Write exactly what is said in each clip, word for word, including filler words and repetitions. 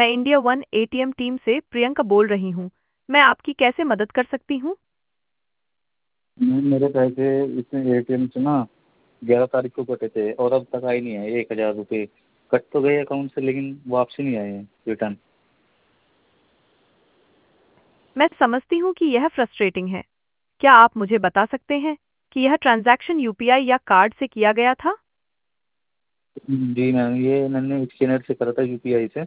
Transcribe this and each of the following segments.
मैं India one ATM team से प्रियंका बोल रही हूँ। मैं आपकी कैसे मदद कर सकती हूँ? मैम, मेरे पैसे इसमें एटीएम से ना ग्यारह तारीख को कटे थे और अब तक आए नहीं है। एक हज़ार रुपये कट तो गए अकाउंट से, लेकिन वापसी नहीं आए हैं रिटर्न। मैं समझती हूँ कि यह फ्रस्ट्रेटिंग है। क्या आप मुझे बता सकते हैं कि यह ट्रांजैक्शन यूपीआई या कार्ड से किया गया था? जी मैम, ये मैंने स्कैनर से करा था, यूपीआई से।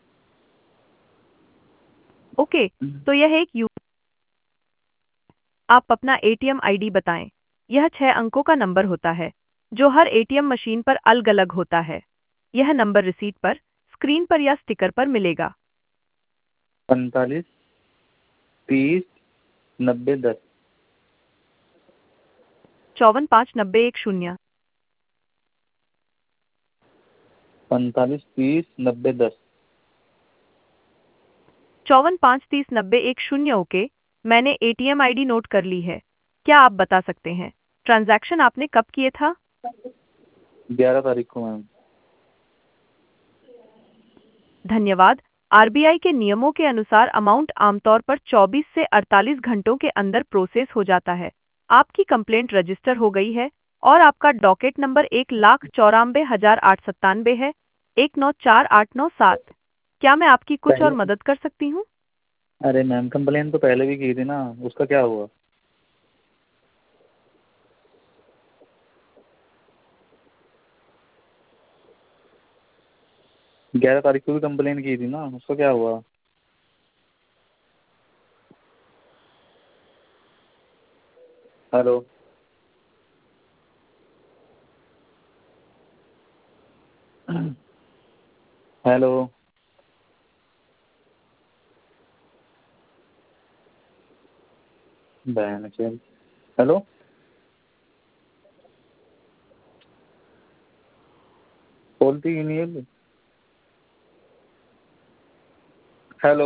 ओके, तो यह एक यू आप अपना एटीएम आईडी बताएं। यह छह अंकों का नंबर होता है जो हर एटीएम मशीन पर अलग-अलग होता है। यह नंबर रिसीट पर, स्क्रीन पर या स्टिकर पर मिलेगा। पैंतालीस तीस नब्बे दस। चौवन पाँच नब्बे एक शून्य। पैंतालीस तीस नब्बे दस। चौवन पाँच तीस नब्बे एक शून्य। ओके, मैंने एटीएम आईडी नोट कर ली है। क्या आप बता सकते हैं ट्रांजैक्शन आपने कब किए था? ग्यारह तारीख को मैम। धन्यवाद। आरबीआई के नियमों के अनुसार अमाउंट आमतौर पर चौबीस से अड़तालीस घंटों के अंदर प्रोसेस हो जाता है। आपकी कंप्लेंट रजिस्टर हो गई है और आपका डॉकेट नंबर एक लाख चौरानवे हजार आठ सत्तानवे है, एक नौ चार आठ नौ सात। क्या मैं आपकी कुछ और पहले मदद कर सकती हूँ? अरे मैम, कंप्लेन तो पहले भी की थी ना, उसका क्या हुआ? ग्यारह तारीख को भी कंप्लेन की थी ना, उसका क्या हुआ? हेलो। हेलो। बहन से। हेलो। बोलती ही नहीं है। हेलो।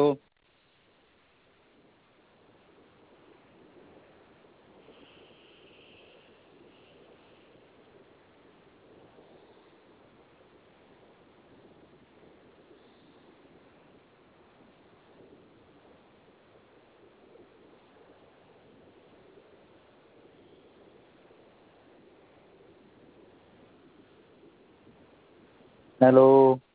हेलो।